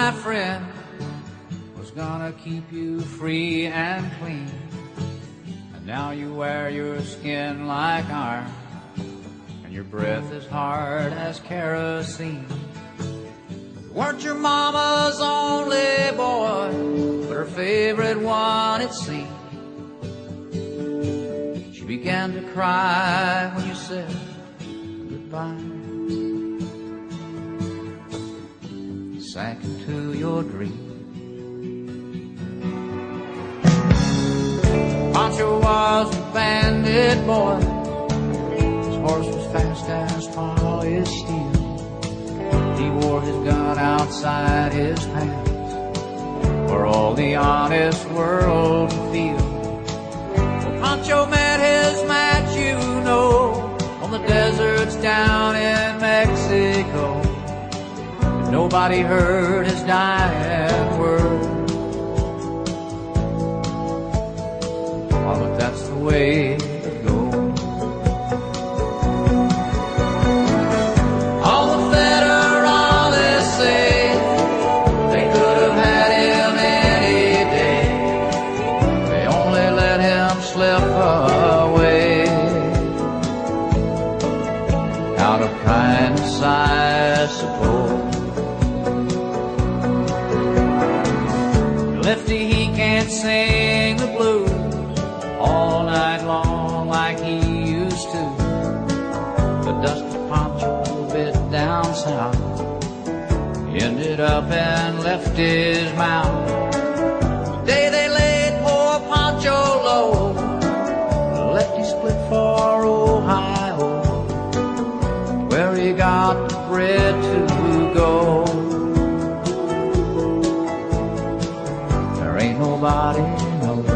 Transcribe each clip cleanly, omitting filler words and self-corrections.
my friend, was gonna keep you free and clean. And now you wear your skin like iron, and your breath is hard as kerosene. You weren't your mama's only boy, but her favorite one, it seemed. She began to cry when you said goodbye. Sank into your dream. Pancho was a bandit boy. His horse was fast as polished steel. He wore his gun outside his pants for all the honest world to feel. Well, Pancho met his match, you know, on the deserts down in Mexico. Nobody heard his dying word. Oh, but that's the way it goes. All the federales say they could have had him any day. They only let him slip away out of kindness, I suppose. Lefty, he can't sing the blues all night long like he used to. The dusty Pancho bit down south ended up and left his mouth. The day they laid poor Pancho low, Lefty split for Ohio, where he got the bread to go. Ain't nobody knows.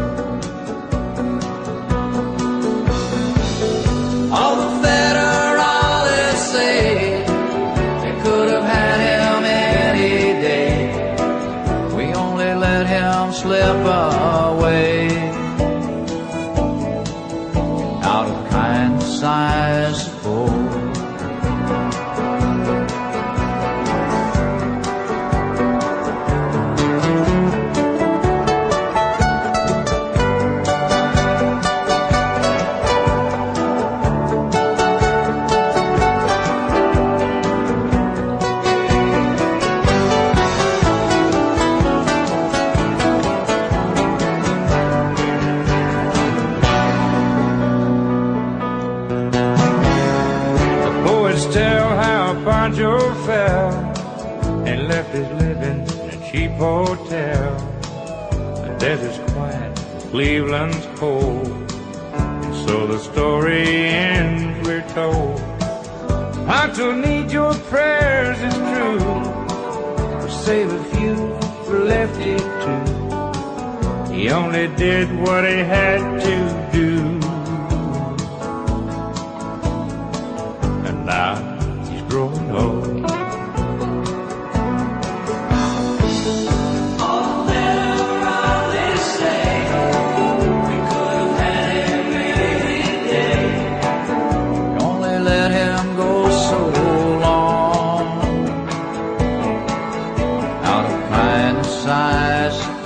All the federales say they could have had him any day. We only let him slip away out of kindness, I suppose. Pancho fell and left his living in a cheap hotel. The desert's quiet, Cleveland's cold, and so the story ends, we're told. Pancho needs your prayers, it's true, save a few for Lefty too. He only did what he had to do, and now growing old. All the federales say we could have had him any day. We only let him go so long out of kindness, I suppose.